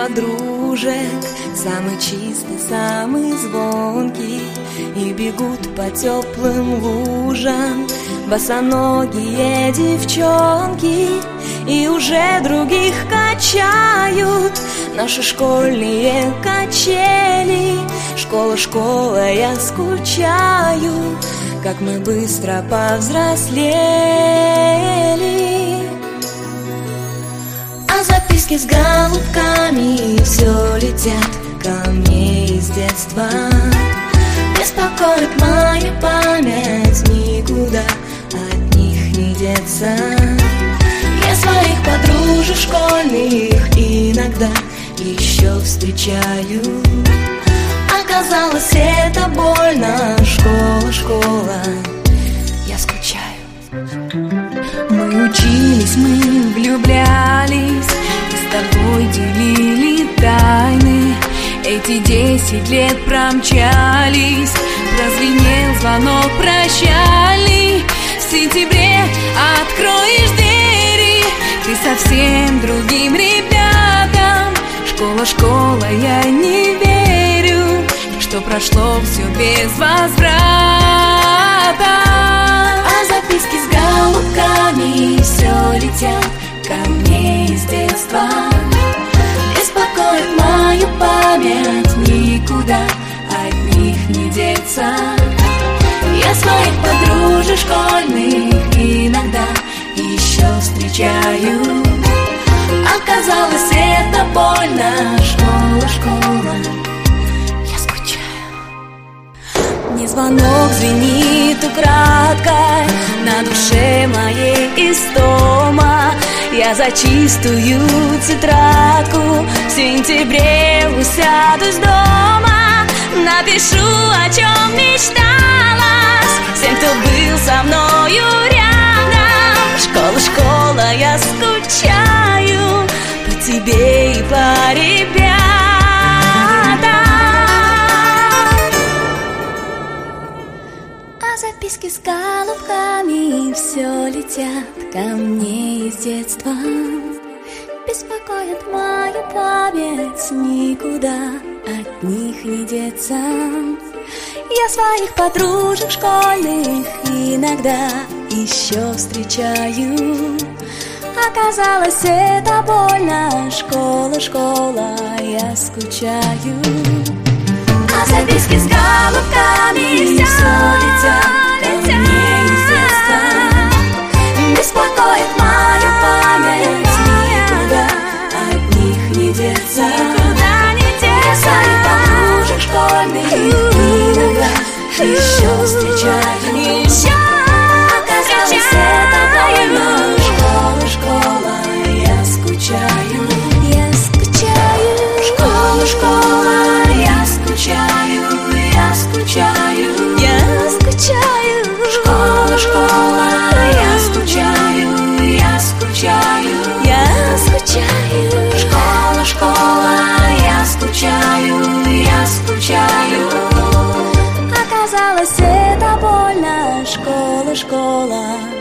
подружек, самый чистый, самый звонкий, и бегут по теплым лужам босоногие девчонки, и уже других качают наши школьные качели. Школа, школа, я скучаю, как мы быстро повзрослели. А записки с голубками все летят ко мне из детства. Беспокоит моя память, никуда от них не деться. Я своих подружек школьных иногда еще встречаю. Оказалось, это больно. Школа, школа, я скучаю. Мы учились, мы влюблялись, и с тобой делили тайны. Эти 10 лет промчались, прозвенел звонок прощальный. В сентябре откроешь двери ты совсем другим ребятам. Школа, школа, я не верю, что прошло все без возврата. А записки с голубками все летят ко мне из детства. Беспокоит мою память, никуда от них не деться. Я своих подружек школьных иногда еще встречаю. Оказалось, это больно. Школа, школа, я скучаю. Мне звонок звенит украдкой, на душе моей истома. Я за чистую тетрадку в сентябре усядусь дома. Напишу, о чем мечталась всем, кто был со мною рядом. Школа, школа, я скучаю по тебе и по ребятам. А записки с голубками все летят ко мне из детства. Беспокоит мою память, никуда от них не деться. Я своих подружек школьных иногда еще встречаю. Оказалось, это больно. Школа, школа, я скучаю. А записки с голубками все летят ко мне из детства. Беспокоит мою память, никуда от них не деться. Я своих подружек школьных иногда еще встречаю. Оказалось, это больно. Школа, школа, я скучаю. Я скучаю. Школа, школа, я скучаю. Я скучаю. Я скучаю. Школа, школа, я скучаю. Я скучаю. Я скучаю. Школа, школа, я скучаю. Я скучаю. Оказалось, это больно. Школа, школа.